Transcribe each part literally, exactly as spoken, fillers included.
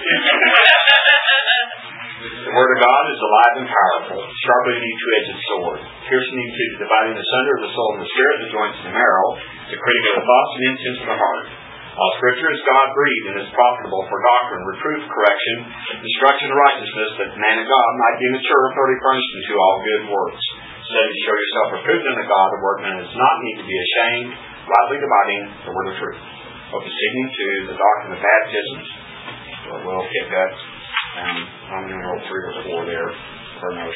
The Word of God is alive and powerful, sharper than any two-edged sword, piercing into the dividing asunder of the soul and the spirit, the joints and the marrow, the critic of the thoughts and intents of the heart. All Scripture is God-breathed and is profitable for doctrine, reproof, correction, instruction, and righteousness, that the man of God might be mature, thoroughly furnished unto all good works. Study to show yourself approved unto God, a workman that does not need to be ashamed, rightly dividing the word of truth. Proceeding to the doctrine of baptisms. So we'll pick up um, Roman numeral three or four there for note.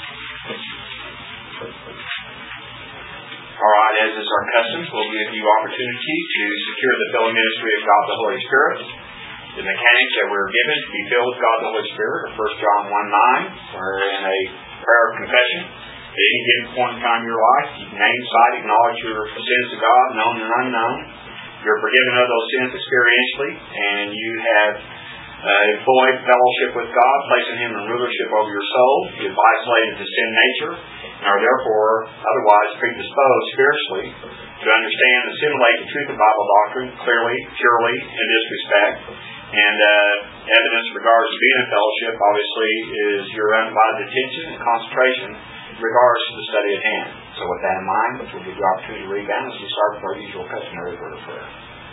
All right, as is our custom, we'll give you opportunity to secure the filling ministry of God the Holy Spirit. The mechanics that we're given to be filled with God the Holy Spirit are First John one nine. We're in a prayer of confession. At any given point in time in your life, you can name, cite, acknowledge your sins to God, known and unknown. You're forgiven of those sins experientially, and you have uh, employed fellowship with God, placing Him in rulership over your soul. You've isolated the sin nature, and are therefore otherwise predisposed spiritually to understand and assimilate the truth of Bible doctrine clearly, purely, in this respect. And uh, evidence in regards to being in fellowship, obviously, is your undivided attention and concentration in regards to the study at hand. So with that in mind, which will give you opportunity to read down as we start with our usual customary word of prayer.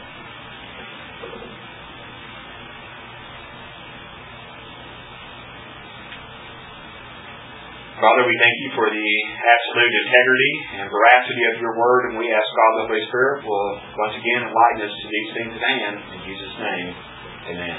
Father, we thank you for the absolute integrity and veracity of your word, and we ask God the Holy Spirit will once again enlighten us to these things at hand. In Jesus' name, amen.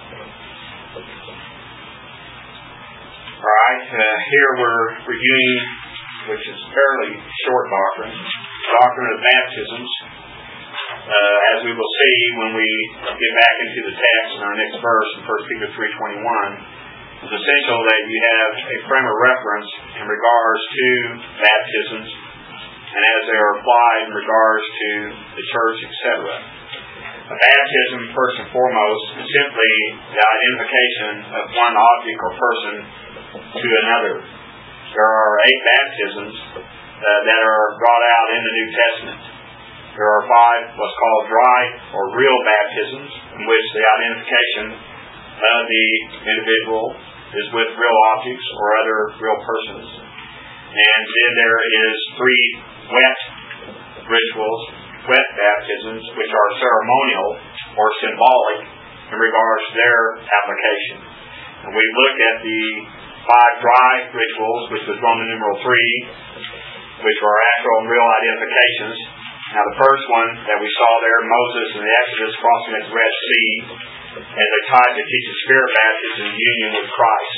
All right, uh, here we're reviewing, which is fairly short doctrine, doctrine of baptisms. Uh, as we will see when we get back into the text in our next verse in First Peter three twenty-one, it's essential that you have a frame of reference in regards to baptisms and as they are applied in regards to the church, et cetera. A baptism, first and foremost, is simply the identification of one object or person to another. There are eight baptisms uh, that are brought out in the New Testament. There are five what's called dry or real baptisms, in which the identification of the individual is with real objects or other real persons. And then there is three wet rituals, wet baptisms, which are ceremonial or symbolic in regards to their application. And we look at the five dry rituals, which was Roman numeral three, which are actual and real identifications. Now the first one that we saw there, Moses and the Exodus crossing at the Red Sea, as they tried to teach a spirit baptism in union with Christ.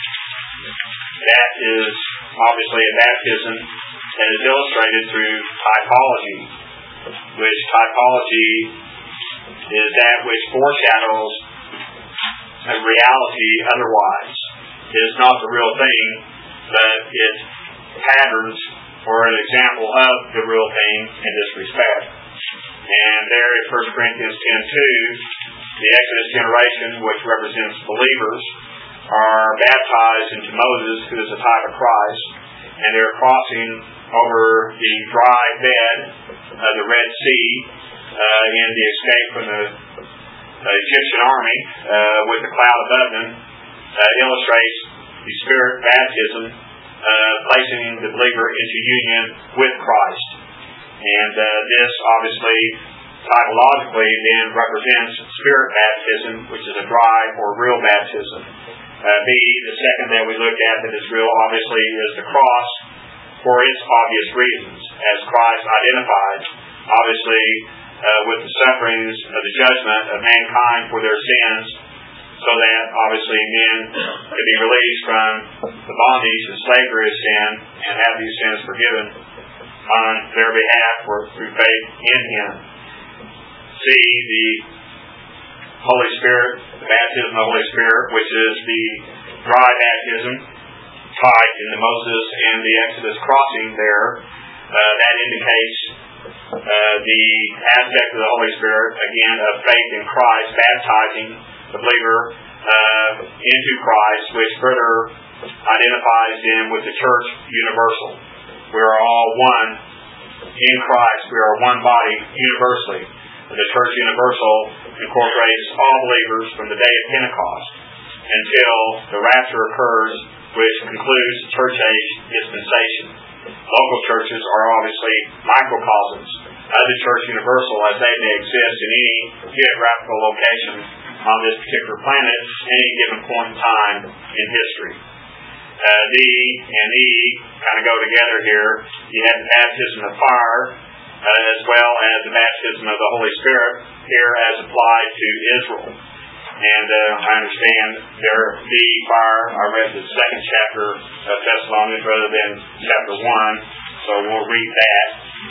That is obviously a baptism that is illustrated through typology, which typology is that which foreshadows a reality otherwise. It is not the real thing, but it patterns or an example of the real thing in this respect. And there in First Corinthians ten two, the Exodus generation, which represents believers, are baptized into Moses, who is a type of Christ, and they're crossing over the dry bed of the Red Sea uh, in the escape from the uh, Egyptian army uh, with the cloud above them. Uh, illustrates the spirit baptism, uh, placing the believer into union with Christ. And uh, this obviously typologically then represents spirit baptism, which is a dry or real baptism. Uh, B, the second that we look at that is real, obviously, is the cross for its obvious reasons, as Christ identified, obviously, uh, with the sufferings of the judgment of mankind for their sins, so that obviously men could be released from the bondage and slavery of sin and have these sins forgiven on their behalf or through faith in Him. C, the Holy Spirit, the baptism of the Holy Spirit, which is the dry baptism tied in the Moses and the Exodus crossing there. Uh, that indicates uh, the aspect of the Holy Spirit, again, of faith in Christ, baptizing the believer uh, into Christ, which further identifies them with the church universal. We are all one in Christ. We are one body universally. the Church Universal incorporates all believers from the day of Pentecost until the rapture occurs, which concludes the church age dispensation. Local churches are obviously microcosms of the Church Universal, as they may exist in any geographical location on this particular planet at any given point in time in history. Uh, D and E kind of go together here. You have the baptism of fire uh, as well as the baptism of the Holy Spirit here as applied to Israel. And uh, I understand there, the fire, I read the second chapter of Thessalonians rather than chapter one, so we'll read that.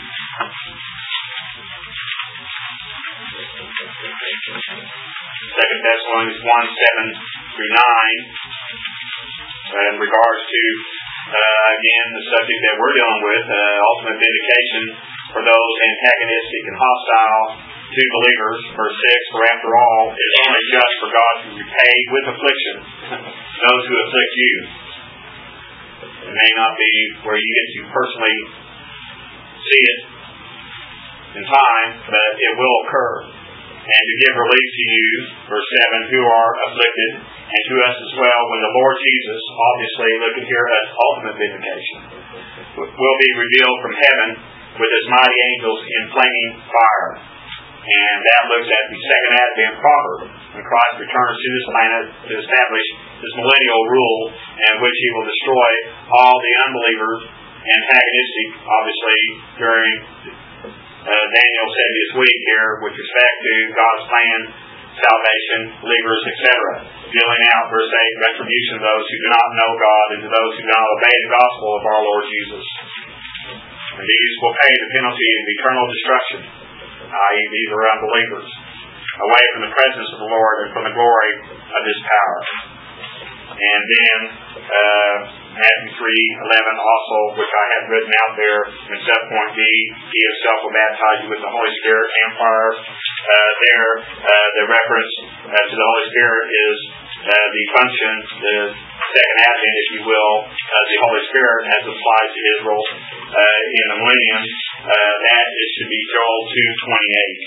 Second Thessalonians one, seven through nine. Uh, in regards to, uh, again, the subject that we're dealing with, uh, ultimate vindication for those antagonistic and hostile to believers. Verse six, for after all, it is only just for God to repay with affliction those who afflict you. It may not be where you get to personally see it in time, but it will occur. And to give relief to you, verse seven, who are afflicted, and to us as well, when the Lord Jesus, obviously looking here at ultimate vindication, will be revealed from heaven with his mighty angels in flaming fire. And that looks at the second advent proper, when Christ returns to this planet to establish his millennial rule, in which he will destroy all the unbelievers, antagonistic, obviously, during Uh, Daniel seventieth week here with respect to God's plan, salvation, believers, et cetera. Dealing out, verse eight, retribution of those who do not know God and to those who do not obey the gospel of our Lord Jesus. And these will pay the penalty of eternal destruction, that is, these are unbelievers, away from the presence of the Lord and from the glory of his power. And then uh, Matthew three eleven also, which I have written out there in subpoint D, he himself will baptize you with the Holy Spirit and fire. Uh, there, uh, the reference uh, to the Holy Spirit is uh, the function, the second advent, if you will, of the Holy Spirit as applied to Israel uh, in the millennium. Uh, that is to be Joel two twenty-eight.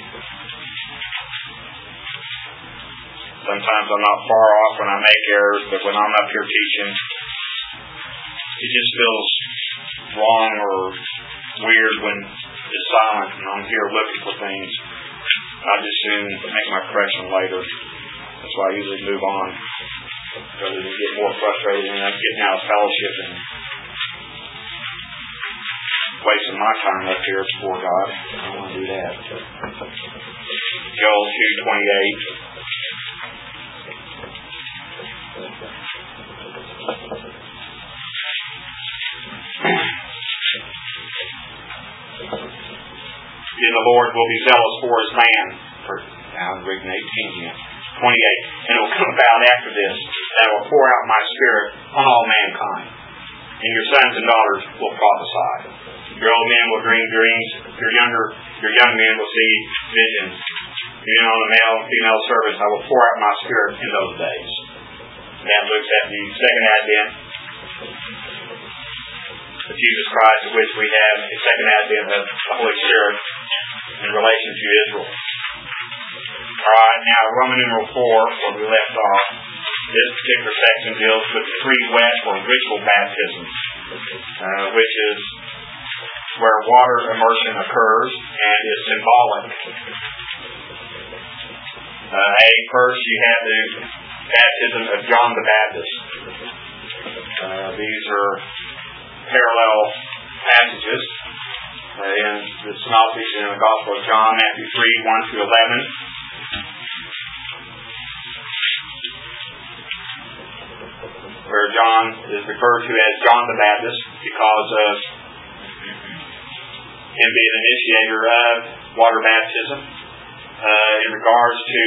Sometimes I'm not far off when I make errors, but when I'm up here teaching, it just feels wrong or weird when it's silent and I'm here looking for things. I just soon make my correction later. That's why I usually move on, rather than get more frustrated and I'm getting out of fellowship and wasting my time up here before God. I don't want to do that. Joel two twenty-eight. Then the Lord will be zealous for his land. For, now I'm reading eighteen here. twenty-eight. And it will come about after this that I will pour out my spirit on all mankind. And your sons and daughters will prophesy. Your old men will dream dreams. Your younger, your young men will see visions. You know, on the male and female service, I will pour out my spirit in those days. That looks at the second advent of Jesus Christ, of which we have a second advent of the Holy Spirit in relation to Israel. Alright, now Roman numeral four, where we left off, this particular section deals with the free wet or ritual baptism, uh, which is where water immersion occurs and is symbolic. Uh, a, first you have the baptism of John the Baptist. Uh, these are parallel passages uh, in the Synoptics and in the Gospel of John, Matthew three, one to eleven. Where John is referred to as John the Baptist because of him being an initiator of water baptism. Uh, in regards to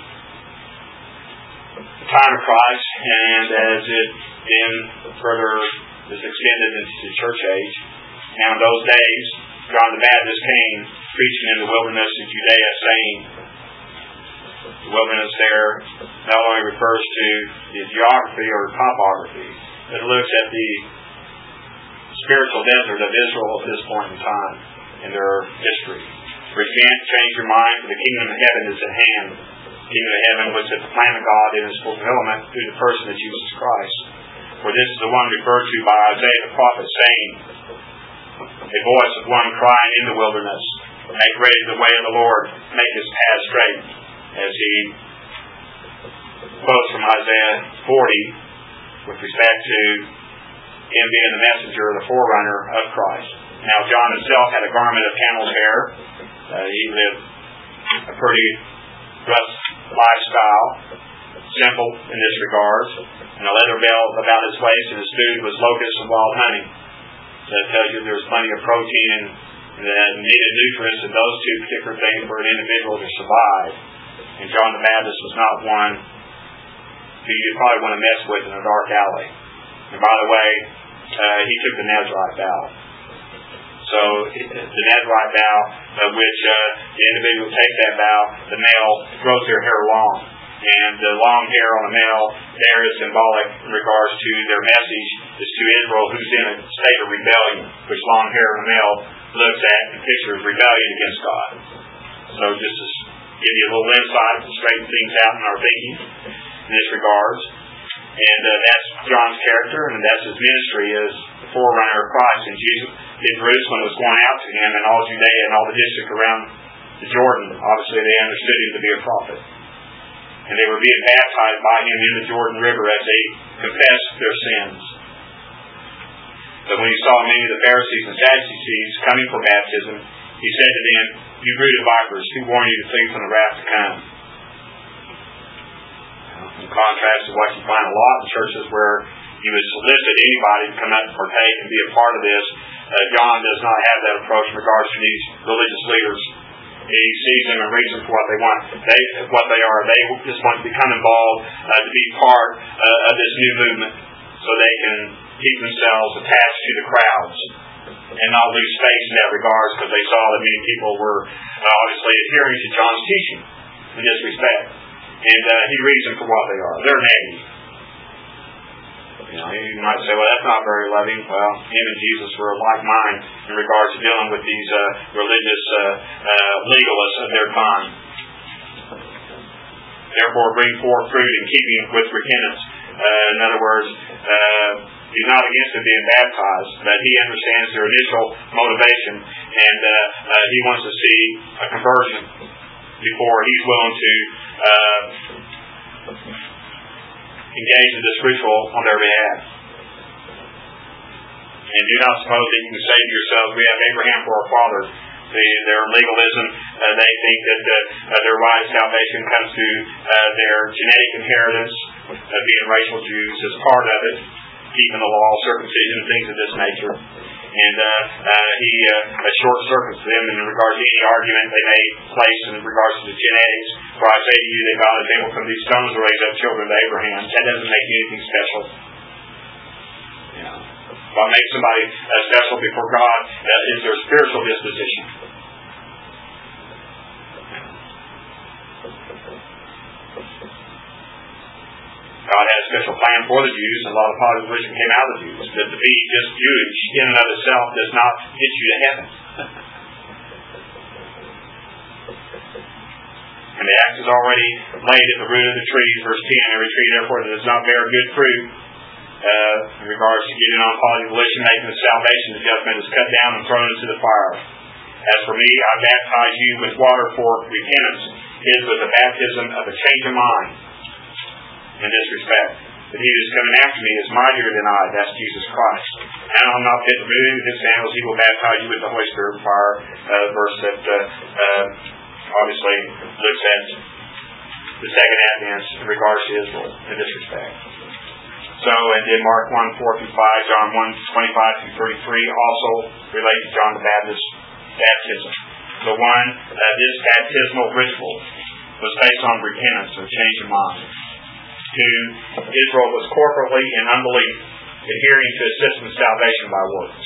the time of Christ, and as it then further is extended into the church age. Now in those days, John the Baptist came preaching in the wilderness of Judea, saying, the wilderness there not only refers to the geography or topography, but it looks at the spiritual desert of Israel at this point in time in their history. Repent, change your mind, for the kingdom of heaven is at hand. The kingdom of heaven was at the plan of God in its fulfillment through the person of Jesus Christ. For this is the one referred to by Isaiah the prophet, saying, a voice of one crying in the wilderness, make ready the way of the Lord, make his path straight. As he quotes from Isaiah forty with respect to him being the messenger or the forerunner of Christ. Now John himself had a garment of camel's hair. Uh, he lived a pretty rough lifestyle, simple in this regard, and a leather belt about his waist, and his food was locusts and wild honey. So that tells you there was plenty of protein and, and needed nutrients in those two particular things for an individual to survive. And John the Baptist was not one who you probably want to mess with in a dark alley. And by the way, uh, he took the Nazarite vow. So the Nazarite vow, of which uh, the individual takes that vow, the male grows their hair long. And the long hair on a male there is symbolic in regards to their message is to Israel, who's in a state of rebellion, which long hair on a male looks at and pictures rebellion against God. So just to give you a little insight to straighten things out in our thinking in this regards. And uh, that's John's character, and that's his ministry as the forerunner of Christ. And Jesus in Jerusalem was going out to him, and all Judea and all the district around the Jordan. Obviously, they understood him to be a prophet. And they were being baptized by him in the Jordan River as they confessed their sins. But when he saw many of the Pharisees and Sadducees coming for baptism, he said to them, you brood of vipers, who warned you to flee from the wrath to come? In contrast to what you find a lot in churches where he would solicit anybody to come up and partake and be a part of this, uh, John does not have that approach in regards to these religious leaders. He sees them and reads them for what they want. They, what they are, they just want to become involved uh, to be part uh, of this new movement, so they can keep themselves attached to the crowds and not lose space in that regards, because they saw that many people were uh, obviously adhering to John's teaching in this respect. And uh, he reads them for what they are. They're negative. You know, you might say, well, that's not very loving. Well, him and Jesus were of like mind in regards to dealing with these uh, religious uh, uh, legalists of their time. Therefore, bring forth fruit in keeping with repentance. Uh, in other words, uh, he's not against them being baptized, but he understands their initial motivation, and uh, uh, he wants to see a conversion before he's willing to uh, engage in this ritual on their behalf. And do not suppose that you can say to yourselves, we have Abraham for our father. The, their legalism, uh, they think that uh, uh, their right of salvation comes through uh, their genetic inheritance, uh, being racial Jews as part of it, keeping the law, circumcision, things of this nature. And uh, uh, he uh, short-circuits them in regards to any argument they may place in regards to the genetics. For I say to you that God is able from these stones to raise up children of Abraham. That doesn't make anything special. You know, what makes somebody uh, special before God uh, is their spiritual disposition. God had a special plan for the Jews, and a lot of population came out of the Jews. But to be just Jewish in and of itself does not get you to heaven. And the axe is already laid at the root of the trees, verse ten. Every tree, therefore, that does not bear good fruit, uh, in regards to getting on population, making the salvation, the judgment is cut down and thrown into the fire. As for me, I baptize you with water for repentance. It is with the baptism of a change of mind. In this respect, that he who is coming after me is mightier than I, that's Jesus Christ. And I'm not fit to remove his sandals, he will baptize you with the Holy Spirit and fire. Uh, verse that uh, uh, obviously looks at the second advent in regards to Israel in this respect. So, and then Mark one, four through five, John one, twenty-five through thirty-three also relate to John the Baptist's baptism. The one, uh, this baptismal ritual was based on repentance or change of mind. Two, Israel was corporately in unbelief, adhering to a system of salvation by works.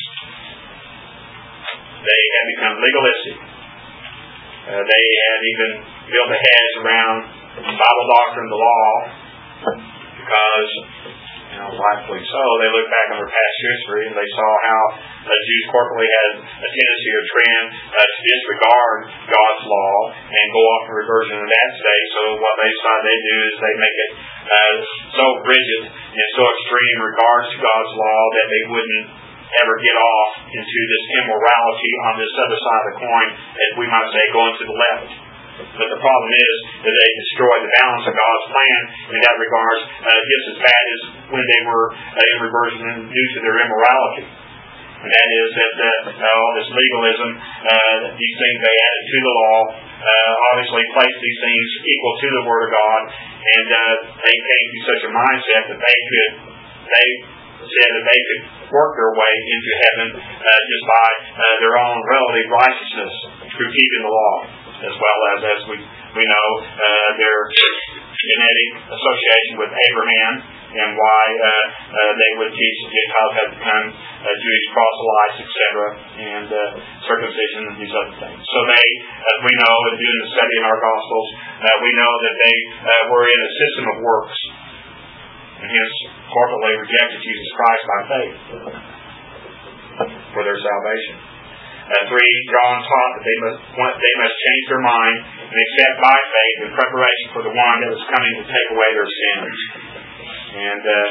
They had become legalistic. Uh, they had even built a hedge around Bible doctrine, the law, because, you know, rightfully so. They looked back on their past history and they saw how uh, Jews corporately had a tendency or trend uh, to disregard God's law and go off in reversion in that state. So what they decided they do is they make it uh, so rigid and so extreme in regards to God's law that they wouldn't ever get off into this immorality on this other side of the coin, as we might say, going to the left. But the problem is that they destroyed the balance of God's plan in that regard, uh, just as bad as when they were uh, in reversion due to their immorality. And that is that uh, all this legalism, uh, these things they added to the law, uh, obviously placed these things equal to the Word of God, and uh, they came to such a mindset that they could, they said that they could work their way into heaven uh, just by uh, their own relative righteousness through keeping the law, as well as, as we, we know, uh, their genetic association with Abraham and why uh, uh, they would teach the Gentiles had become uh, Jewish proselytes, et cetera, and uh, circumcision and these other things. So they, as we know, and doing the study in our Gospels, uh, we know that they uh, were in a system of works, and hence corporately rejected Jesus Christ by faith for their salvation. Uh, three, John taught that they must they must change their mind and accept by faith in preparation for the one that was coming to take away their sins. And uh,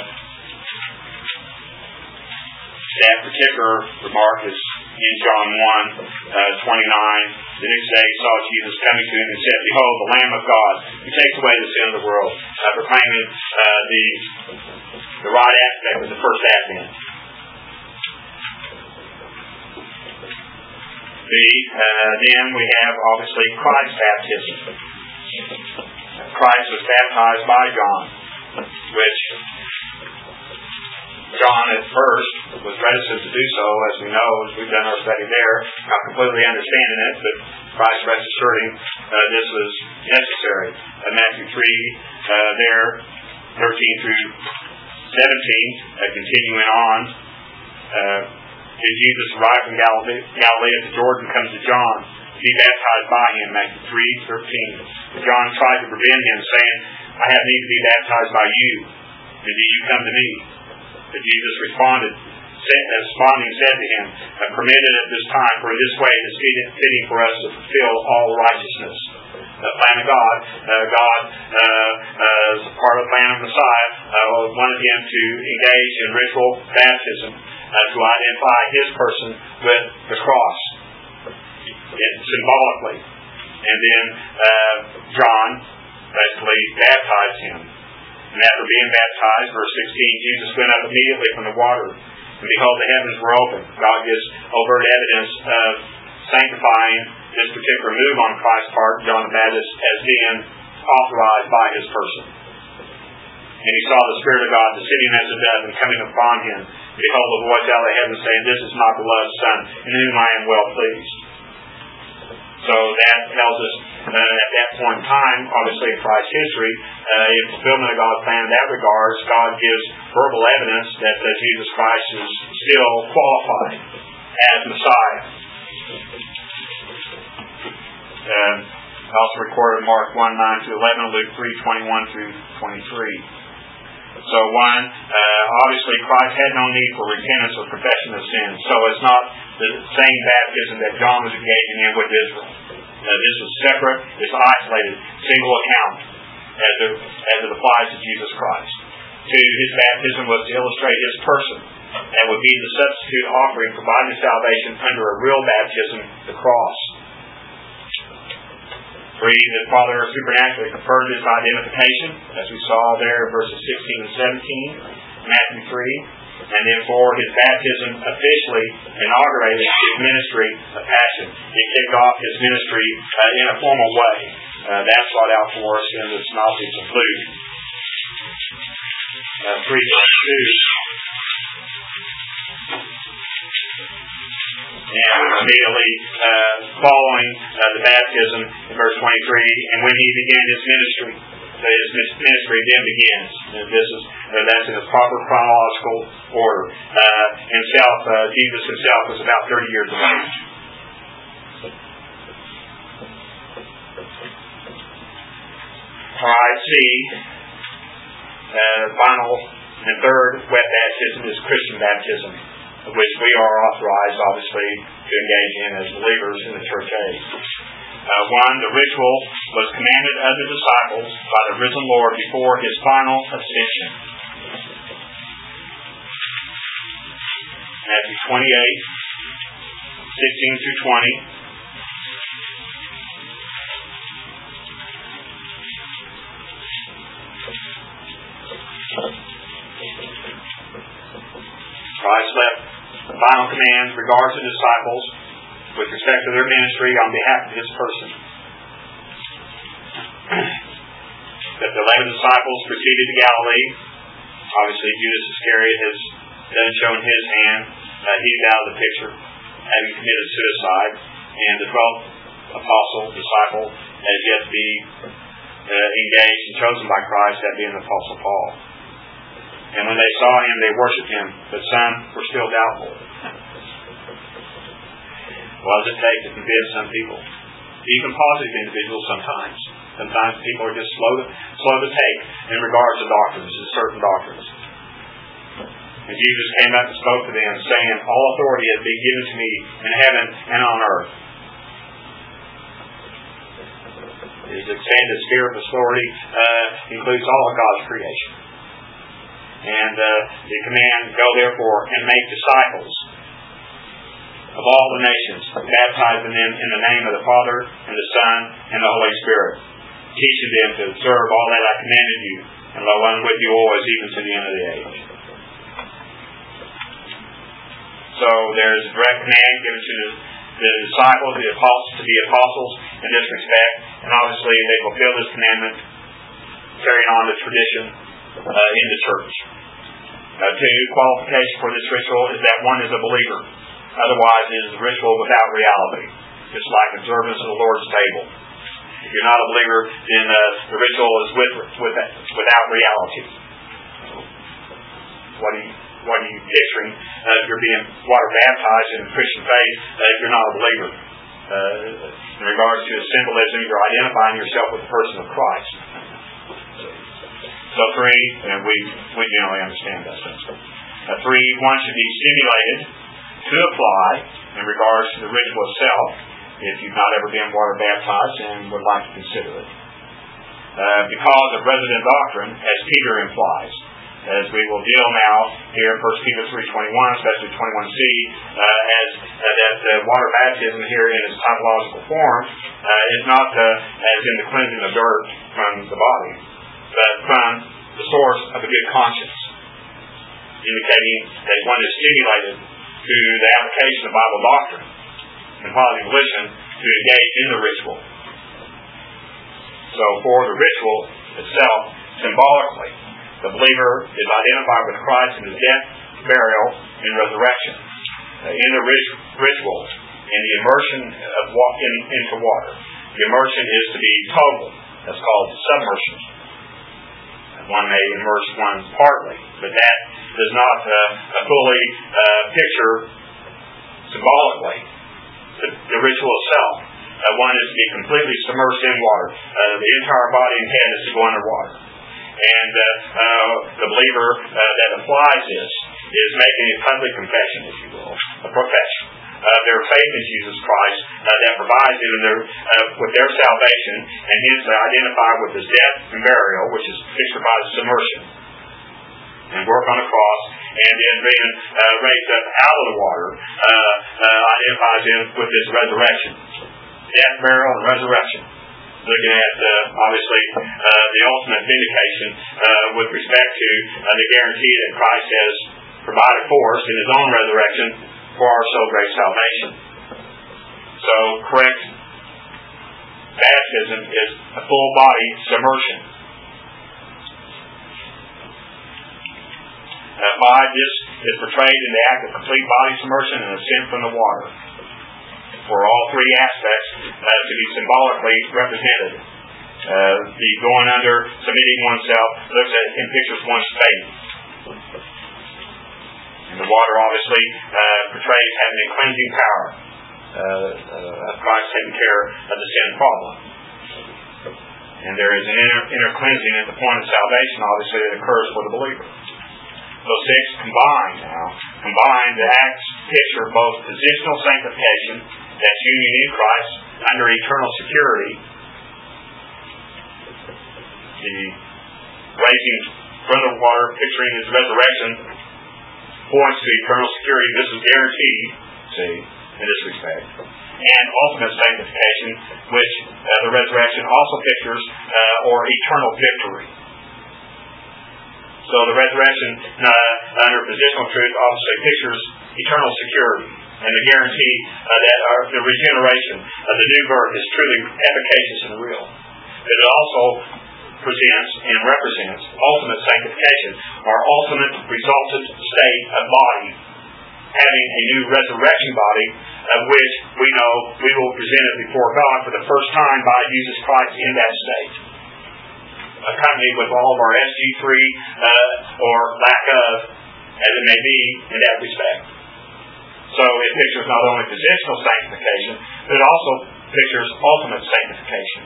that particular remark is in John one, uh, twenty-nine. The next day he saw Jesus coming to him and said, "Behold, the Lamb of God, who takes away the sin of the world," uh, proclaiming uh, the the right aspect of the first advent. The, uh, then we have, obviously, Christ's baptism. Christ was baptized by John, which John at first was reticent to do so, as we know, as we've done our study there, not completely understanding it, but Christ rest assured him uh, this was necessary. Uh, Matthew three, uh, there, thirteen through seventeen, uh, continuing on, uh, and Jesus arrived from Galilee, Galilee at the Jordan, comes to John to be baptized by him, Matthew three, thirteen. John tried to prevent him, saying, "I have need to be baptized by you, and do you come to me?" But Jesus responded, responding said to him, "Permitted at this time, for in this way it is fitting for us to fulfill all righteousness." The plan of God, uh, God, uh, uh, as a part of the plan of Messiah, uh, wanted him to engage in ritual baptism uh, to identify his person with the cross, it, symbolically. And then uh, John basically baptized him. And after being baptized, verse sixteen, Jesus went up immediately from the water, and behold, the heavens were open. God gives overt evidence of sanctifying this particular move on Christ's part, John the Baptist, as being authorized by his person. And he saw the Spirit of God descending as a dove and coming upon him. Behold, a voice out of the heaven saying, "This is my beloved Son, in whom I am well pleased." So that tells us uh, at that point in time, obviously in Christ's history, uh, in fulfillment of God's plan in that regard, God gives verbal evidence that uh, Jesus Christ is still qualified as Messiah. Uh, also recorded in Mark one, nine to eleven, Luke three, twenty-one through twenty-three. So one, uh, obviously Christ had no need for repentance or confession of sins. So it's not the same baptism that John was engaging in with Israel. Uh, this was separate, it's isolated, single account as it, as it applies to Jesus Christ. Two, his baptism was to illustrate his person and would be the substitute offering providing salvation under a real baptism, the cross. Three, the Father supernaturally confirmed his identification, as we saw there in verses sixteen and seventeen, Matthew three. And then four, his baptism officially inaugurated his ministry of passion. It kicked off his ministry uh, in a formal way. Uh, that's brought out for us in the Synoptics of Luke. Uh, three, verse two. And immediately uh, following uh, the baptism in verse twenty-three, and when he began his ministry, his ministry then begins. And this is uh, that's in a proper chronological order. Uh, himself, uh, Jesus himself was about thirty years of age. All right, C. Uh, final And third, wet baptism is Christian baptism, which we are authorized, obviously, to engage in as believers in the church age. Uh, one, the ritual was commanded of the disciples by the risen Lord before his final ascension. Matthew twenty-eight, sixteen through twenty. Christ left the final commands regards the disciples with respect to their ministry on behalf of his person. That the eleven disciples proceeded to Galilee. Obviously, Judas Iscariot has then shown his hand. Uh, he's out of the picture, having committed suicide. And the twelfth apostle, disciple, has yet to be uh, engaged and chosen by Christ, that being the Apostle Paul. And when they saw him, they worshipped him, but some were still doubtful. What does it take to convince some people? Even positive individuals sometimes. Sometimes people are just slow to, slow to take in regards to doctrines, to certain doctrines. And Jesus came up and spoke to them, saying, all authority has been given to me in heaven and on earth. His expanded sphere of authority uh, includes all of God's creation. And uh, the command, go therefore and make disciples of all the nations, baptizing them in the name of the Father and the Son and the Holy Spirit, teaching them to observe all that I commanded you, and lo, I'm with you always, even to the end of the age. So there's a direct command given to the, the disciples, the apostles, to be apostles in this respect, and obviously they fulfill this commandment, carrying on the tradition uh, in the church. Uh, two, qualification for this ritual is that one is a believer. Otherwise, it is a ritual without reality. It's like observance of the Lord's table. If you're not a believer, then uh, the ritual is with, with, without reality. What are you, what are you picturing uh, if you're being water baptized in Christian faith uh, if you're not a believer? Uh, in regards to the symbolism, you're identifying yourself with the person of Christ. So three, and we, we generally understand that sense. Uh, three, one should be stimulated to apply in regards to the ritual itself if you've not ever been water baptized and would like to consider it. Uh, because of resident doctrine, as Peter implies, as we will deal now here in First Peter three twenty-one, especially twenty-one c, uh, as uh, that uh, water baptism here in its typological form uh, is not uh, as in the cleansing of dirt from the body, but from the source of a good conscience, indicating that one is stimulated to the application of Bible doctrine and positive volition to engage in the ritual. So for the ritual itself, symbolically, the believer is identified with Christ in his death, burial, and resurrection. Uh, in the rit- ritual, in the immersion of wa- in, into water, the immersion is to be total. That's called submersion. One may immerse one partly, but that does not uh, fully uh, picture symbolically the, the ritual itself. Uh, one is to be completely submersed in water. Uh, the entire body and head is to go underwater. And uh, uh, the believer uh, that applies this is making a public confession, if you will, a profession of their faith in Jesus Christ uh, that provides them their, uh, with their salvation, and hence they identify with his death and burial, which is pictured by the submersion, and work on the cross, and then being uh, raised up out of the water uh, uh, identifies him with his resurrection. Death, burial, and resurrection. Looking at, uh, obviously, uh, the ultimate vindication uh, with respect to uh, the guarantee that Christ has provided for us in his own resurrection for our so great salvation. So, correct baptism is a full body submersion. Uh, five, this is portrayed in the act of complete body submersion and ascent from the water. For all three aspects uh, to be symbolically represented. Uh, the going under, submitting oneself, looks at and pictures one's faith. And the water obviously uh, portrays having a cleansing power uh, uh, of Christ taking care of the sin problem. And there is an inner, inner cleansing at the point of salvation, obviously, that occurs for the believer. So six, combined now. Combined, the acts picture both positional sanctification, that's union in Christ, under eternal security. The raising from the water, picturing his resurrection, points to eternal security. This is guaranteed, see, in this respect. And ultimate sanctification, which uh, the resurrection also pictures, uh, or eternal victory. So the resurrection, uh, under positional truth, obviously pictures eternal security and the guarantee uh, that our, the regeneration of the new birth is truly efficacious and real. But it also presents and represents ultimate sanctification, our ultimate resultant state of body, having a new resurrection body, of which we know we will present it before God for the first time by Jesus Christ in that state, accompanied with all of our S G three uh, or lack of, as it may be, in that respect. So it pictures not only positional sanctification, but it also pictures ultimate sanctification.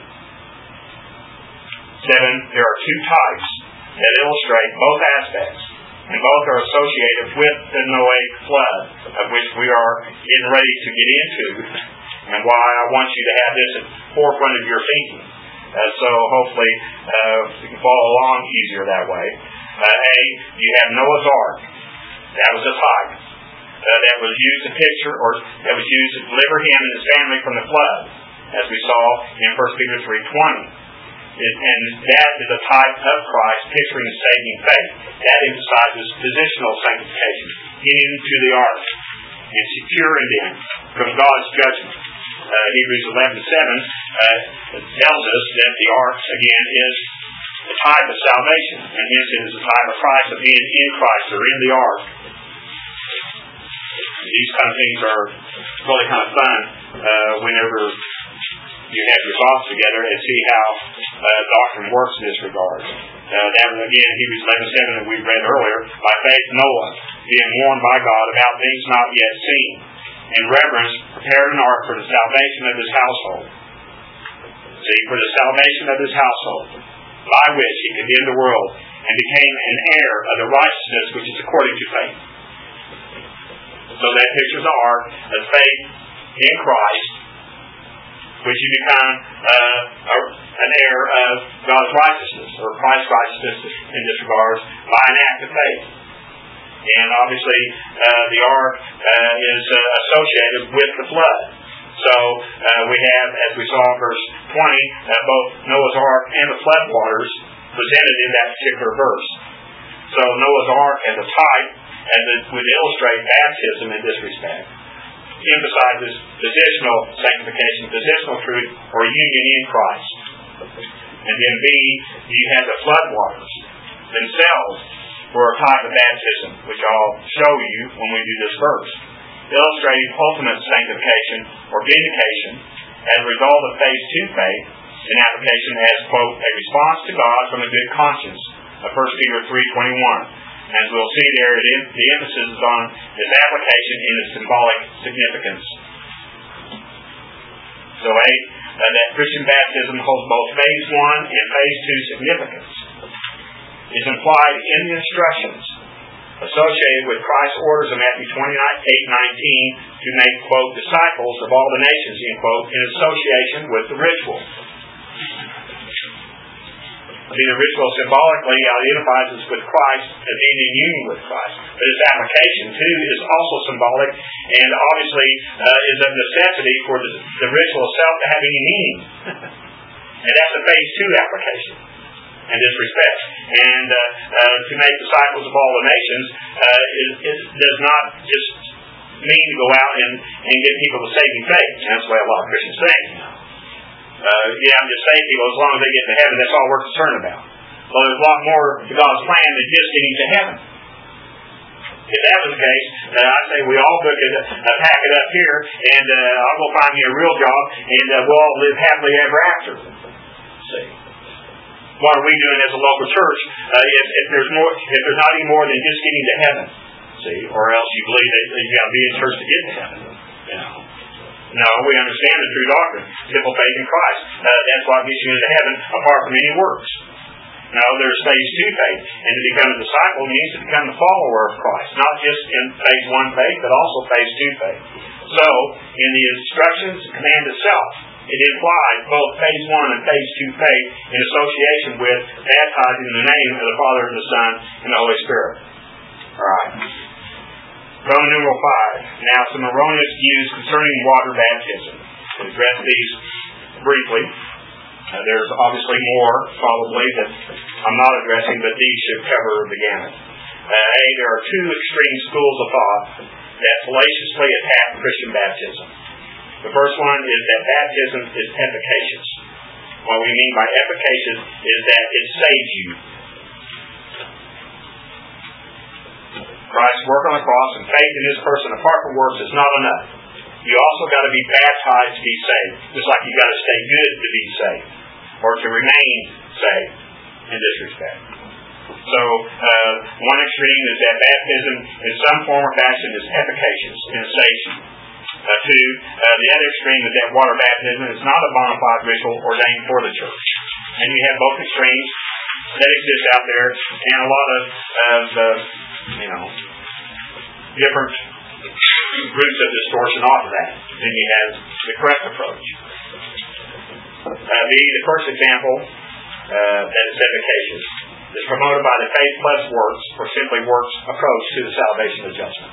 Seven, there are two types that illustrate both aspects, and both are associated with the Noahic flood, of which we are getting ready to get into, and why I want you to have this at the forefront of your thinking. Uh, so hopefully uh, you can follow along easier that way. Uh, A, you have Noah's Ark. That was a type uh, that was used to picture, or that was used to deliver him and his family from the flood, as we saw in First Peter three twenty. It, and that is a type of Christ picturing saving faith. That emphasizes positional sanctification, getting into the ark and securing them from God's judgment. Uh, Hebrews eleven seven uh, tells us that the ark, again, is a type of salvation, and hence it is a type of Christ, of being in Christ or in the ark. These kind of things are really kind of fun uh, whenever you have your thoughts together and see how uh, doctrine works in this regard. Uh, that again, Hebrews eleven seven that we read earlier. By faith, Noah, being warned by God about things not yet seen, in reverence, prepared an ark for the salvation of his household. See, for the salvation of his household, by which he condemned the world and became an heir of the righteousness which is according to faith. So that pictures the ark of faith in Christ, which you become uh, an heir of God's righteousness, or Christ's righteousness in this regard, by an act of faith. And obviously, uh, the ark uh, is uh, associated with the flood. So uh, we have, as we saw in verse twenty, uh, both Noah's Ark and the flood waters presented in that particular verse. So Noah's Ark as a type, as it would illustrate baptism in this respect, emphasizes positional sanctification, positional truth, or union in Christ. And then B, you have the flood waters themselves for a type of baptism, which I'll show you when we do this verse, illustrating ultimate sanctification or vindication as a result of phase two faith, in application as, quote, a response to God from a good conscience of First Peter three twenty-one. As we'll see there, the emphasis is on its application in its symbolic significance. So eight, uh, that Christian baptism holds both phase one and phase two significance. Is implied in the instructions associated with Christ's orders in Matthew twenty-eight nineteen to make, quote, disciples of all the nations, end quote, in association with the ritual. See, the ritual symbolically identifies us with Christ as being in union with Christ. But its application, too, is also symbolic and obviously uh, is of necessity for the, the ritual itself to have any meaning. And that's a phase two application in this respect. And uh, uh, to make disciples of all the nations uh, is, is, does not just mean to go out and, and get people to saving faith. And that's the way a lot of Christians think. Uh, yeah, I'm just saving people as long as they get to heaven. That's all we're concerned about. Well, there's a lot more to God's plan than just getting to heaven. If that was the case, uh, I'd say we all book it, uh, pack it up here, and uh, I'll go find me a real job, and uh, we'll all live happily ever after. See, what are we doing as a local church? Uh, if, if there's more, if there's not any more than just getting to heaven, see, or else you believe that you got to be in church to get to heaven, you know. No, we understand the true doctrine, simple faith in Christ. Uh, that's what gets you into heaven, apart from any works. No, there's phase two faith. And to become a disciple means to become the follower of Christ. Not just in phase one faith, but also phase two faith. So, in the instructions and command itself, it implies both phase one and phase two faith in association with baptizing in the name of the Father, the Son, and the Holy Spirit. Alright. Roman numeral five. Now, some erroneous views concerning water baptism. To address these briefly. Uh, there's obviously more, probably, that I'm not addressing, but these should cover the gamut. Uh, A, there are two extreme schools of thought that fallaciously attack Christian baptism. The first one is that baptism is efficacious. What we mean by efficacious is that it saves you. Christ's work on the cross and faith in His person apart from works is not enough. You also got to be baptized to be saved, just like you got to stay good to be saved, or to remain saved in this respect. So, uh, one extreme is that baptism in some form or fashion is efficacious and it saves you. Uh, two, uh, the other extreme is that water baptism is not a bona fide ritual ordained for the church. And you have both extremes that exist out there, and a lot of, of uh, you know, different groups of distortion off of that. Then you have the correct approach. Uh, B, the first example uh, that is efficacious is promoted by the faith plus works, or simply works approach to the salvation adjustment.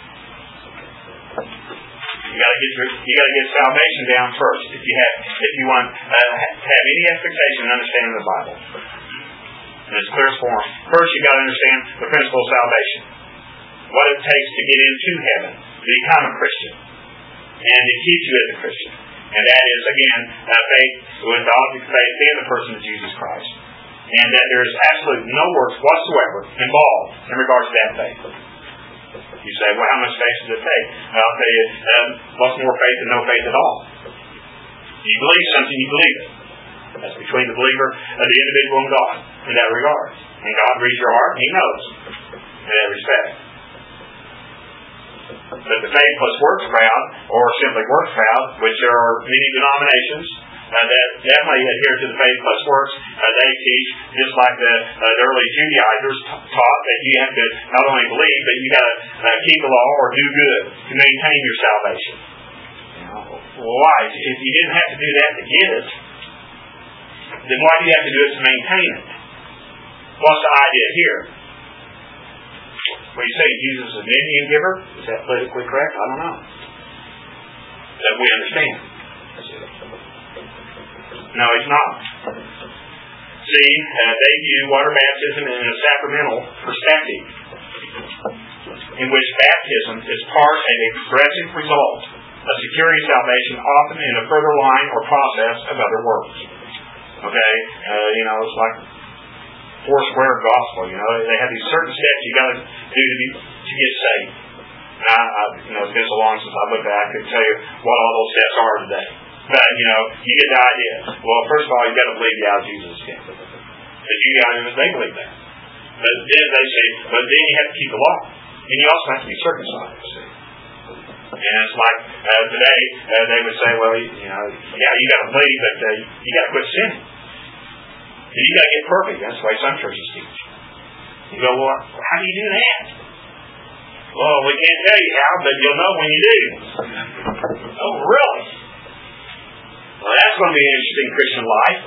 You got to get your, you got to get salvation down first if you have if you want uh, have any expectation and understanding of the Bible in its clearest form. First, you got to understand the principle of salvation, what it takes to get into heaven, to become a Christian, and to keep you as a Christian. And that is, again, uh, faith with the object of faith in the person of Jesus Christ. And that there is absolutely no works whatsoever involved in regards to that faith. You say, well, how much faith does it take? I'll tell you, um, what's more faith than no faith at all? You believe something, you believe it. That's between the believer and the individual and God in that regard. And God reads your heart, and He knows in that respect. But the faith plus works crowd, or simply works crowd, which there are many denominations uh, that definitely adhere to the faith plus works, uh, they teach, just like the, uh, the early Judaizers t- taught, that you have to not only believe, but you got to uh, keep the law or do good to maintain your salvation. You know, well, why? If you didn't have to do that to get it, then why do you have to do it to maintain it? What's the idea here? When you say Jesus is an Indian giver, is that politically correct? I don't know. That we understand. No, He's not. See, uh, they view water baptism in a sacramental perspective, in which baptism is part of a progressive result of securing salvation, often in a further line or process of other works. Okay, uh, you know, it's like four square gospel. You know, they have these certain steps you got to do to be to get saved. Now, I, you know, it's been so long since I looked back, I couldn't tell you what all those steps are today. But you know, you get the idea. Well, first of all, you got to believe the out Jesus again. The Judaizers, they believe that. But then they say, but then you have to keep the law, and you also have to be circumcised. See? And it's like uh, today uh, they would say, well, you, you know, yeah, you got to believe, but uh, you got to quit sinning. And you got to get perfect. That's the way some churches teach. You go, well, how do you do that? Well, we can't tell you how, but you'll know when you do. Oh, really? Well, that's going to be an interesting Christian life.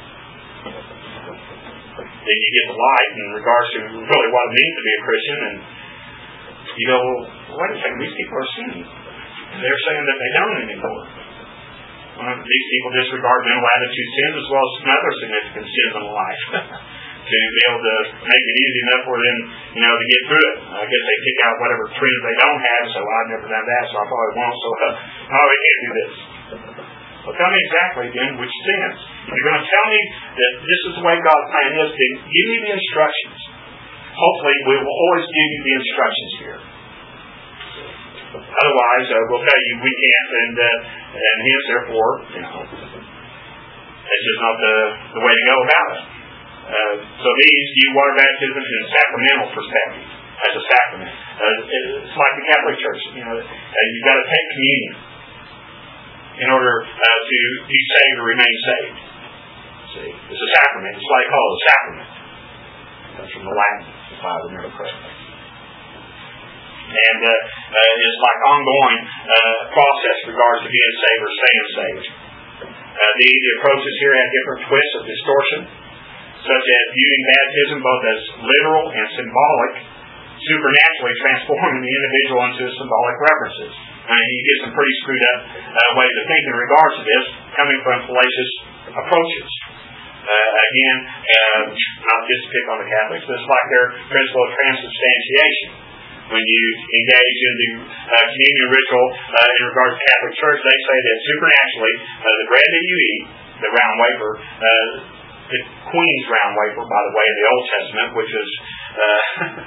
Then you get the light in regards to really what it means to be a Christian, and you go, well, wait a second, these people are sinning. And they're saying that they don't anymore. Well, these people disregard mental attitude sins as well as some other significant sins in life to be able to make it easy enough for them, you know, to get through it. I guess they pick out whatever trends they don't have, so I've never done that, so I probably won't, so uh, oh, we can't do this. Well, tell me exactly again which sins. If you're going to tell me that this is the way God's plan is, then give me the instructions. Hopefully, we will always give you the instructions here. Otherwise, uh, we'll tell you we can't, and uh, and hence, therefore, you know, it's just not the, the way to go about it. Uh, so these view water baptism in a sacramental perspective, as a sacrament. Uh, it's like the Catholic Church. You know, uh, you've got to take communion in order uh, to be saved or remain saved. See, it's a sacrament. It's why they call it a sacrament. It comes from the Latin, if I remember correctly. And uh, uh, it's like ongoing uh, process in regards to being saved or staying saved. Uh, the, the approaches here have different twists of distortion, such as viewing baptism both as literal and symbolic, supernaturally transforming the individual into symbolic references. I mean, you get some pretty screwed up uh, ways of thinking in regards to this, coming from fallacious approaches. Uh, again, uh, not just to pick on the Catholics, but it's like their principle of transubstantiation. When you engage in the uh, communion ritual uh, in regards to the Catholic Church, they say that supernaturally, uh, the bread that you eat, the round wafer, uh, the Queen's round wafer, by the way, in the Old Testament, which is uh,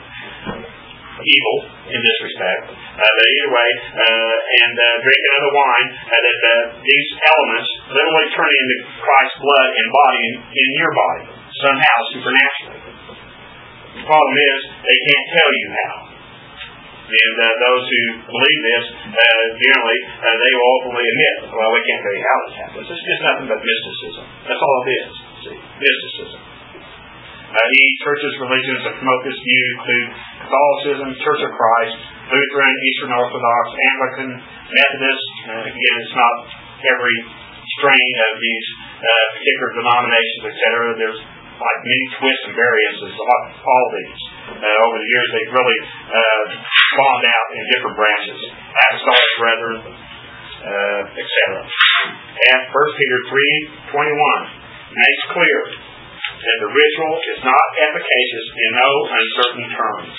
evil in this respect, uh, but either way, uh, and uh, drinking of the wine, uh, that uh, these elements literally turn into Christ's blood and body in, in your body, somehow, supernaturally. The problem is, they can't tell you how. And uh, those who believe this, uh, generally, uh, they will openly admit, well, we can't tell you how this happens. It's just nothing but mysticism. That's all it is. See, mysticism. Uh, the churches, religions that promote this view include Catholicism, Church of Christ, Lutheran, Eastern Orthodox, Anglican, Methodist. Uh, again, it's not every strain of these uh, particular denominations, et cetera. There's like many twists and variances of all these. Uh, over the years, they've really uh, spawned out in different branches. Apostolic Brethren, uh, et cetera. And First Peter three twenty-one makes clear that the ritual is not efficacious in no uncertain terms.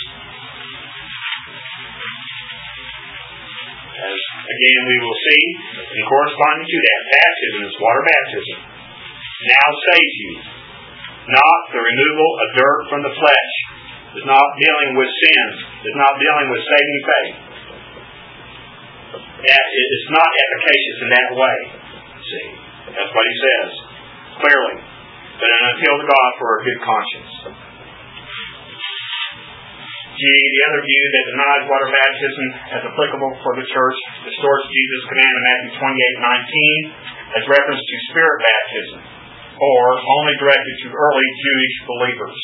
As again we will see, in corresponding to that, baptism is water baptism. Now saves you. Not the removal of dirt from the flesh. It's not dealing with sins. It's not dealing with saving faith. It's not efficacious in that way. See, that's what he says clearly. But an appeal to God for a good conscience. G, the other view that denies water baptism as applicable for the church distorts Jesus' command in Matthew twenty-eight nineteen as reference to spirit baptism, or only directed to early Jewish believers.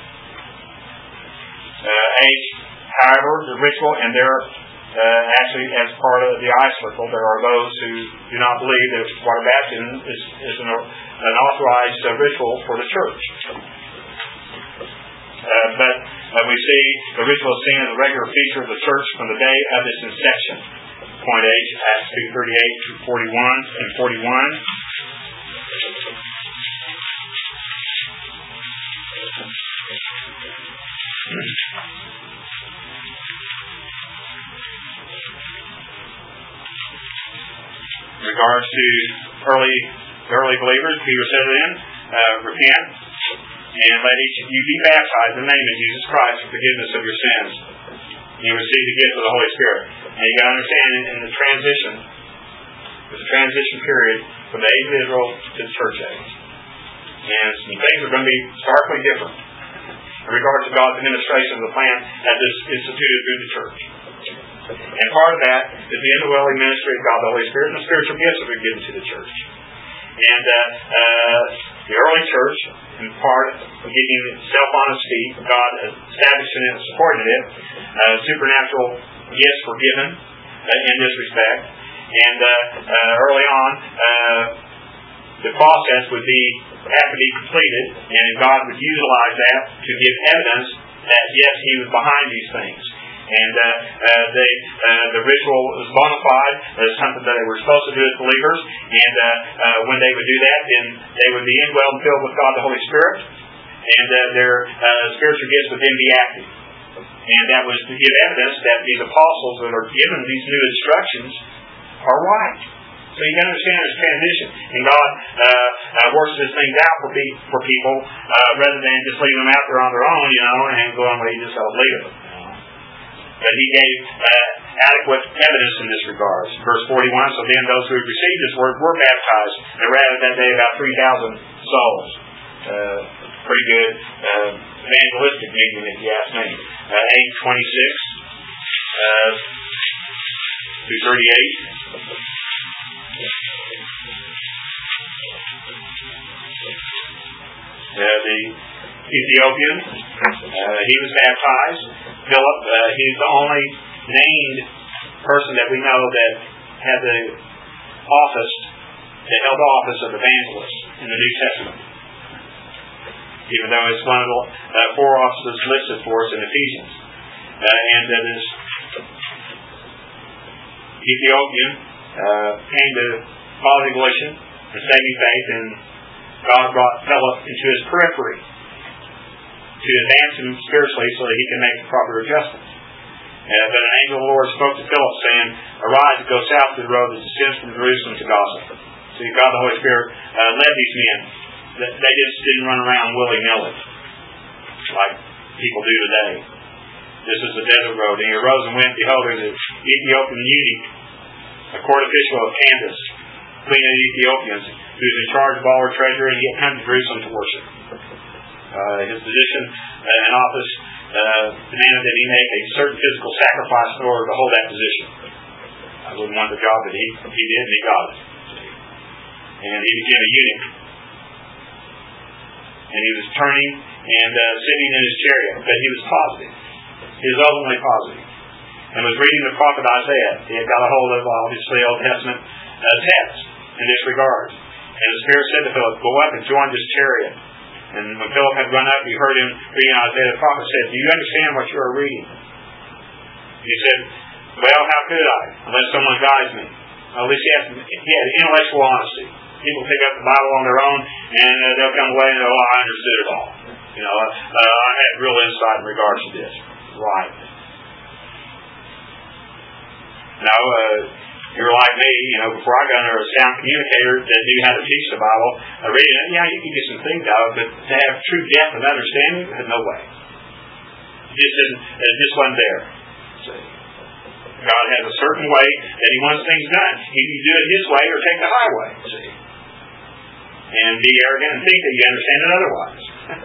Uh, H, however, the ritual, and there uh, actually as part of the eye circle, there are those who do not believe that water baptism is, is an, an authorized uh, ritual for the church. Uh, but uh, we see the ritual is seen as a regular feature of the church from the day of its inception. Point H, Acts two thirty-eight to forty-one and forty-one. In regards to early early believers, Peter said to them, uh, repent, and let each of you be baptized in the name of Jesus Christ for forgiveness of your sins. And you receive the gift of the Holy Spirit. And you got to understand, in the transition, there's a transition period from the age of Israel to the church age. And some things are going to be starkly different in regards to God's administration of the plan as is instituted through the church. And part of that is the indwelling ministry of God the Holy Spirit and the spiritual gifts that we've given to the church. And uh, uh, the early church, in part, getting itself on its feet, God establishing it and supporting it, uh, supernatural gifts were given uh, in this respect. And uh, uh, early on, uh, the process would be have to be completed, and God would utilize that to give evidence that yes, He was behind these things. And uh, uh, they, uh, the ritual was bona fide as something that they were supposed to do as believers. And uh, uh, when they would do that, then they would be indwelled and filled with God the Holy Spirit, and uh, their uh, spiritual gifts would then be active. And that was to give evidence that these apostles that are given these new instructions are right. So you can understand this transition, and God uh, uh, works this things out for, be, for people uh, rather than just leaving them out there on their own, you know, and going, well, you just got to leave them. But He gave uh, adequate evidence in this regard. Verse forty-one, so then those who had received this word were baptized, and rather that day about three thousand souls. Uh, pretty good uh, evangelistic meeting, if you ask me. Uh, eight twenty-six uh, through thirty-eight. Uh, the Ethiopian, uh, he was baptized. Philip, uh, he's the only named person that we know that had the office, that held the office of evangelist in the New Testament. Even though it's one of the uh, four offices listed for us in Ephesians. Uh, and uh, this Ethiopian uh, came to follow the volition for saving faith, and God brought Philip into his periphery to advance him spiritually so that he can make the proper adjustments. Uh, but an angel of the Lord spoke to Philip, saying, "Arise and go south to the road that descends from Jerusalem to Gaza." So God the Holy Spirit uh, led these men. They just didn't run around willy-nilly like people do today. This is the desert road. And he arose and went. Behold, there was an Ethiopian eunuch, a court official of Candace, queen of the Ethiopians, who was in charge of all her treasure, and he had come to Jerusalem to worship. Uh, his position uh, and office uh, demanded that he make a certain physical sacrifice in order to hold that position. I wouldn't want the job, but he, he did, and he got it. And he became a eunuch. And he was turning and uh, sitting in his chariot, but he was positive. He was ultimately positive. And was reading the prophet Isaiah. He had got a hold of, obviously, Old Testament uh, texts in this regard. And the Spirit said to Philip, "Go up and join this chariot." And when Philip had run up, he heard him reading Isaiah. The prophet said, "Do you understand what you are reading?" He said, "Well, how could I, unless someone guides me?" Well, at least he had, he had intellectual honesty. People pick up the Bible on their own, and uh, they'll come away and go, "Oh, I understood it all. You know, uh, I had real insight in regards to this." Right. Now, uh, you're like me, you know, before I got under a sound communicator that knew how to teach the Bible, uh, reading it, yeah, you can get some things out of it, but to have true depth and understanding, no way. It just didn't, it just wasn't there. See? God has a certain way that He wants things done. He can do it His way or take the highway, see? And be arrogant and think that you understand it otherwise.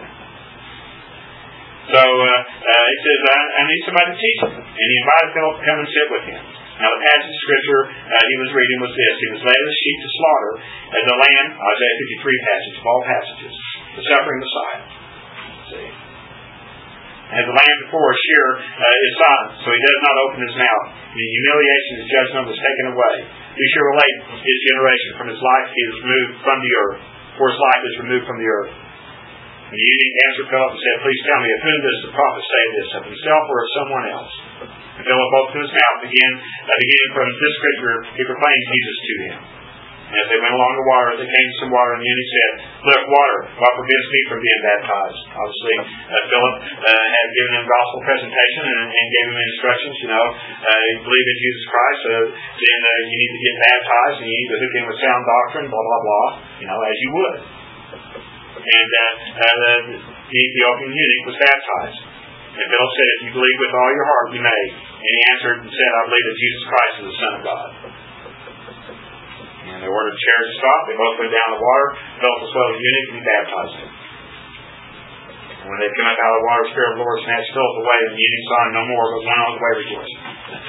So, uh, uh, he says, I, I need somebody to teach him. And he invited Philip to come and sit with him. Now, the passage of Scripture uh, he was reading was this. He was led as sheep to slaughter, as a lamb, Isaiah fifty-three passage, of all passages, the suffering Messiah. See? As a lamb before a shearer uh, is silent, so he does not open his mouth. The humiliation of his judgment was taken away. Who shall relate his generation? From his life he was removed from the earth, for his life is removed from the earth. And the eunuch answered Philip and said, "Please tell me, of whom does the prophet say this, of himself or of someone else?" And Philip opened his mouth again, uh, beginning from this scripture, he proclaimed Jesus to him. And as they went along the water, they came to some water, and the eunuch said, "Look, water, what prevents me from being baptized?" Obviously, uh, Philip uh, had given him gospel presentation and, and gave him instructions, you know, uh, you believe in Jesus Christ, uh, then uh, you need to get baptized, and you need to hook in with sound doctrine, blah, blah, blah, you know, as you would. And uh, uh, the, the Ethiopian eunuch was baptized. And Philip said, "If you believe with all your heart, you may." And he answered and said, "I believe that Jesus Christ is the Son of God." And they ordered the chariot to stop. They both went down the water. Philip was well as the eunuch, and he baptized him. And when they came up out of the water, the Spirit of the Lord snatched Philip away, and the eunuch saw him no more, but went on his way rejoicing.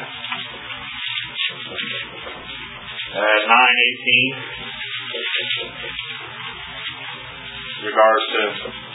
Uh, nine eighteen. Regards to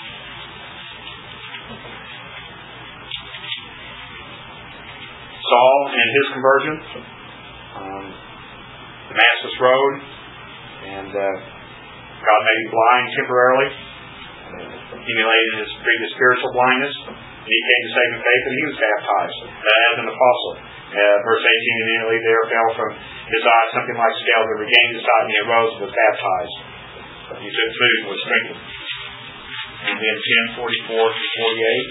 Saul and his conversion, um, Damascus Road, and uh, God made him blind temporarily, uh, accumulating his previous spiritual blindness, and he came to saving faith, and he was baptized uh, as an apostle. Uh, verse eighteen, immediately there fell from his eyes something like scales, and regained his sight, and he arose and was baptized. He took food and was strengthened. And then ten forty-four to forty-eight.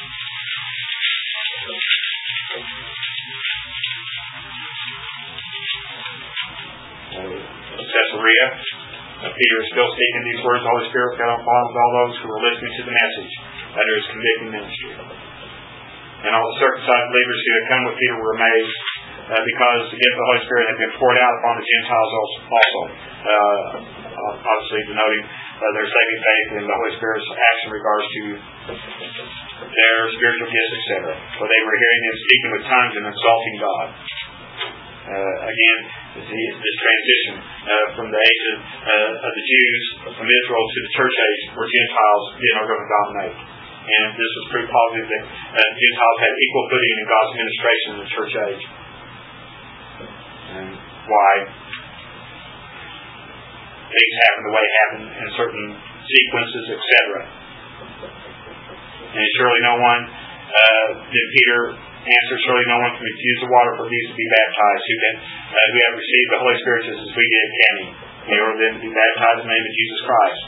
Uh, Caesarea. Uh, Peter is still speaking these words. The Holy Spirit got upon all those who were listening to the message under his convicting ministry. And all the circumcised believers who had come with Peter were amazed uh, because the gift of the Holy Spirit had been poured out upon the Gentiles also. Uh, obviously denoting uh, their saving faith in the Holy Spirit's action in regards to their spiritual gifts, et cetera. For they were hearing them speaking with tongues and exalting God. Uh, again, this, this transition uh, from the age of, uh, of the Jews from Israel to the church age where Gentiles then are going to dominate. And this was proof positive that uh, Gentiles had equal footing in God's administration in the church age. And why things happen the way they happen in certain sequences, et cetera. And surely no one, uh, did Peter answer, surely no one can refuse the water for these to be baptized who can, uh, who have received the Holy Spirit just as we did, can he? They order them to be baptized in the name of Jesus Christ.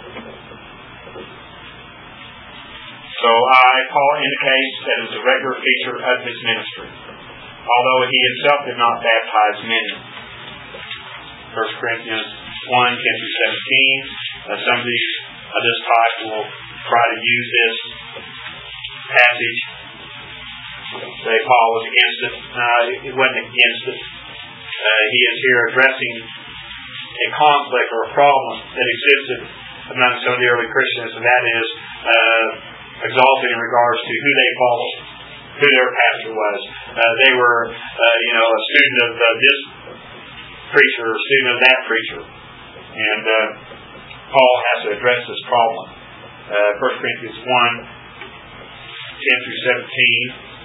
So I, Paul, indicates that it was a regular feature of his ministry, although he himself did not baptize many. First Corinthians one, ten through seventeen. Uh, some of these of this type will try to use this passage. Say Paul was against it. Uh, he wasn't against it. Uh, he is here addressing a conflict or a problem that existed among some of the early Christians, and that is uh, exalted in regards to who they followed, who their pastor was. Uh, they were, uh, you know, a student of uh, this preacher or a student of that preacher. And uh, Paul has to address this problem. Uh, First Corinthians one, ten through seventeen.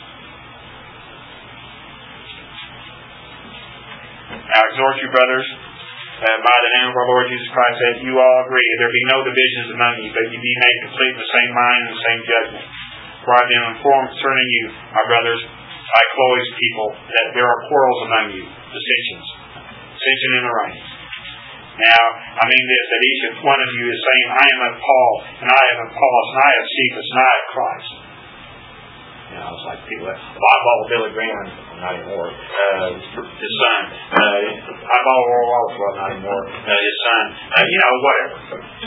I exhort you, brothers, uh, by the name of our Lord Jesus Christ, that you all agree, that there be no divisions among you, but you be made complete in the same mind and the same judgment. For I have been informed concerning you, my brothers, by Chloe's people, that there are quarrels among you, dissensions, dissension in the ranks. Now, I mean this, that each and one of you is saying, I am of Paul, and I am of Apollos, and I am Cephas, and I am Christ. You know, it's like people that, well, I follow Billy Graham, not anymore, uh, his son. Uh, I follow Oral Roberts, well, not anymore, uh, his son. Uh, you know, whatever.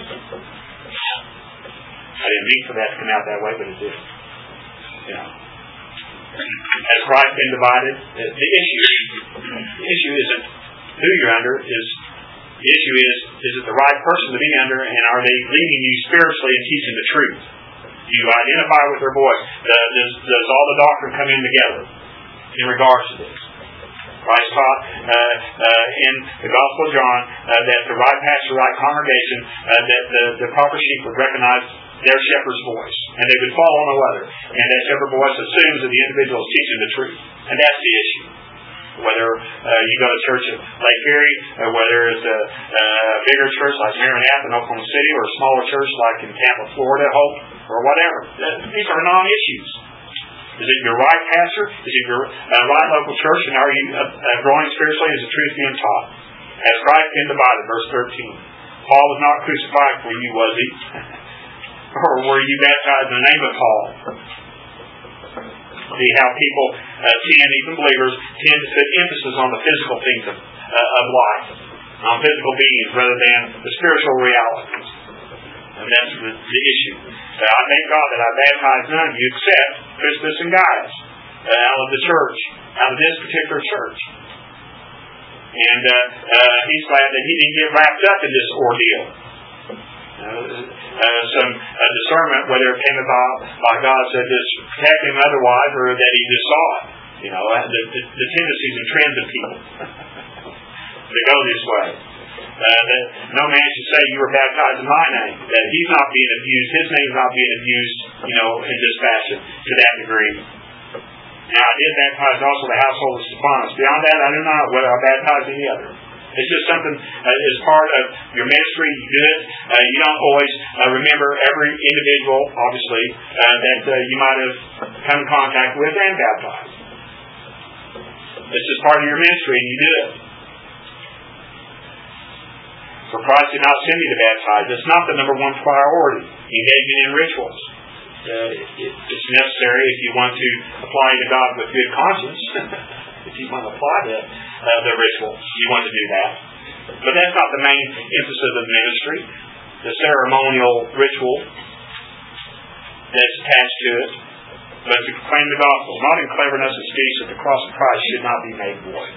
I didn't mean for that to come out that way, but it did. You know. Has Christ been divided? The, the issue, the issue isn't who you're under, is the issue is, is it the right person to be under, and are they leading you spiritually and teaching the truth? Do you identify with their voice? Does, does all the doctrine come in together in regards to this? Christ taught uh, uh, in the Gospel of John uh, that the right pastor, right congregation, uh, that the, the proper sheep would recognize their shepherd's voice, and they would follow no other. And that shepherd's voice assumes that the individual is teaching the truth. And that's the issue. Whether uh, you go to church at Lake Erie, uh, whether it's a, a bigger church like Maranatha in Oklahoma City, or a smaller church like in Tampa, Florida, Hope, or whatever. These are non-issues. Is it your right pastor? Is it your uh, right local church? And are you uh, uh, growing spiritually? Is the truth being taught? Has Christ been divided? Verse thirteen. Paul was not crucified for you, was he? Or were you baptized in the name of Paul? See how people uh, tend, even believers, tend to put emphasis on the physical things of, uh, of life, on physical beings, rather than the spiritual realities. And that's the, the issue. Uh, I thank God that I baptized none of you except Crispus and Gaius uh, out of the church, out of this particular church. And uh, uh, he's glad that he didn't get wrapped up in this ordeal. Uh, uh, some uh, discernment, whether it came about by God said this protect him otherwise, or that he just saw it. You know, the, the, the tendencies and trends of people to go this way. Uh, that no man should say you were baptized in my name. That he's not being abused, his name is not being abused, you know, in this fashion to that degree. Now I did baptize also the household of Stephanas. Beyond that, I do not know whether I baptized any other. It's just something uh, as part of your ministry. You do it. Uh, you don't always uh, remember every individual, obviously, uh, that uh, you might have come in contact with and baptized. It's just part of your ministry, and you do it. For Christ did not send me to baptize. It's not the number one priority. Engaging in rituals. Uh, it, it's necessary if you want to apply to God with good conscience. If you want to apply the, uh, the ritual, you want to do that. But that's not the main emphasis of ministry. The ceremonial ritual that's attached to it, but to proclaim the gospel, not in cleverness and speech, that the cross of Christ should not be made void.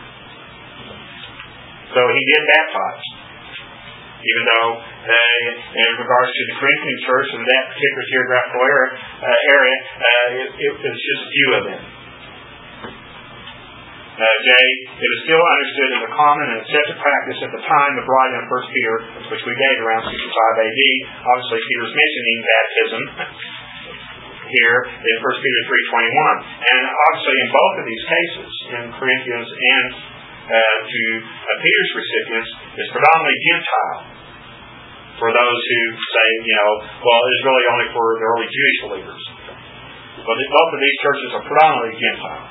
So he did baptize. Even though, uh, in regards to the Corinthian church and that particular geographical area, uh, area uh, it, it was just a few of them. Uh, J, it was still understood as a common and accepted practice at the time of writing of First Peter, which we date around sixty-five A D. Obviously, Peter's mentioning baptism here in First Peter three twenty-one. And obviously, in both of these cases, in Corinthians and uh, to uh, Peter's recipients, is predominantly Gentile. For those who say, you know, well, it's really only for the early Jewish believers. But both of these churches are predominantly Gentile.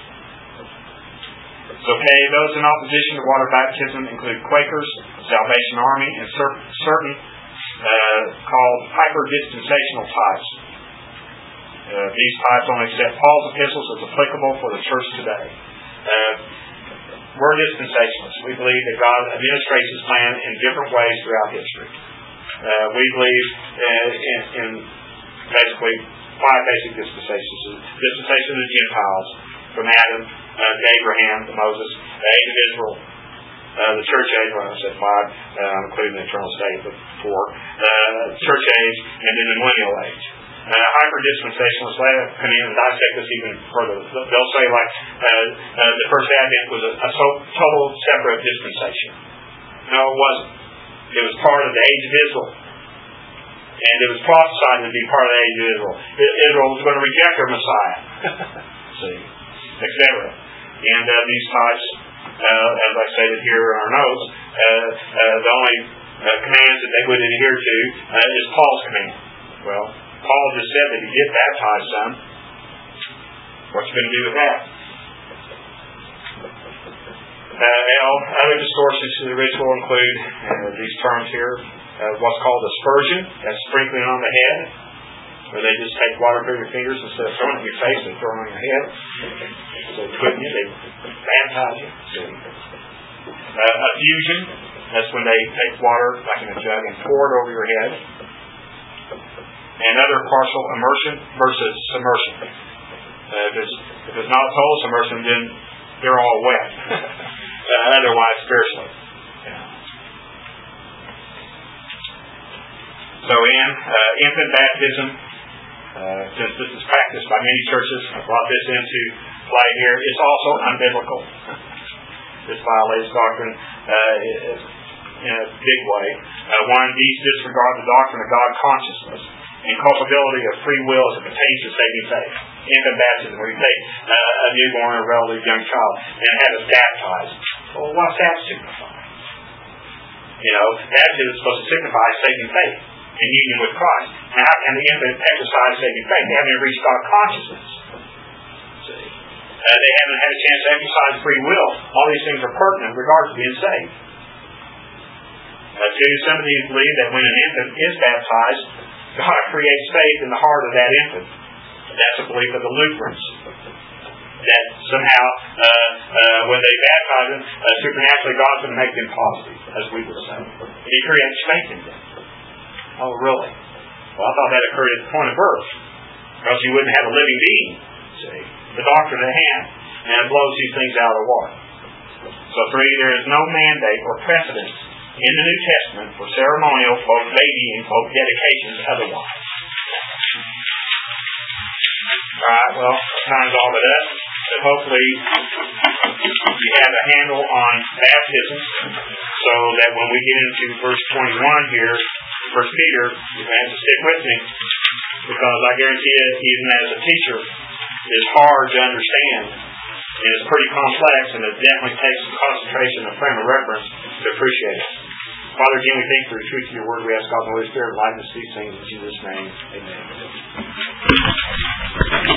So, okay, those in opposition to water baptism include Quakers, Salvation Army, and cer- certain uh, called hyper-dispensational types. Uh, these types only accept Paul's epistles as applicable for the church today. Uh, we're dispensationalists. We believe that God administrates His plan in different ways throughout history. Uh, we believe in, in, in basically five basic dispensations. Dispensation of the Gentiles, from Adam uh, to Abraham to Moses, the age of Israel, uh, the church age, well, I said five, uh, including the eternal state, but four, uh, church age, and then the millennial age. Uh, hyper-dispensationalists come in and dissect this even further. They'll say, like, uh, uh, the first Advent was a, a so- total separate dispensation. No, it wasn't. It was part of the age of Israel. And it was prophesied to be part of the age of Israel. Israel was going to reject their Messiah. See? et cetera. And uh, these types, uh, as I stated here in our notes, uh, uh, the only uh, commands that they would adhere to uh, is Paul's command. Well, Paul just said that he did baptize some. What you going to do with that? Uh, L, other distortions to the ritual include uh, these terms here. Uh, what's called aspersion, that's sprinkling on the head, where they just take water through your fingers instead of throwing it in your face and throwing it on your head. So putting you, they baptize you. Uh, effusion, that's when they take water like in a jug and pour it over your head. And other partial immersion versus submersion. Uh, if, it's, if it's not total submersion, then they're all wet. uh, otherwise, spiritually. So in uh, infant baptism, uh, since this is practiced by many churches, I brought this into play here, it's also unbiblical. This violates doctrine uh, in a big way. Uh, one, these disregard the doctrine of God consciousness and culpability of free will as it pertains to saving faith. Infant baptism, where you take uh, a newborn or relative young child and have it baptized. Well, what's that signify? You know, baptism is supposed to signify saving faith in union with Christ. Now, how can the infant exercise saving faith? They haven't reached God consciousness. See? Uh, they haven't had a chance to exercise free will. All these things are pertinent in regards to being saved. Uh, two, some of these believe that when an infant is baptized, God creates faith in the heart of that infant. That's a belief of the Lutherans. That somehow, uh, uh, when they baptize them, uh, supernaturally God's going to make them positive, as we would say. He creates faith in them. Oh, really? Well, I thought that occurred at the point of birth. Or else you wouldn't have a living being. See? The doctrine at hand. And it blows these things out of the water. So three, there is no mandate or precedence in the New Testament for ceremonial, both baby and both dedications otherwise. Alright, well, time's all but up. But hopefully you have a handle on baptism so that when we get into verse twenty-one here, First Peter, you're going to have to stick with me because I guarantee you, even as a teacher, it's hard to understand and it's pretty complex and it definitely takes some concentration and frame of reference to appreciate it. Father, again, we thank you for the truth of your word. We ask God the Holy Spirit to lighten us these things in Jesus' name. Amen.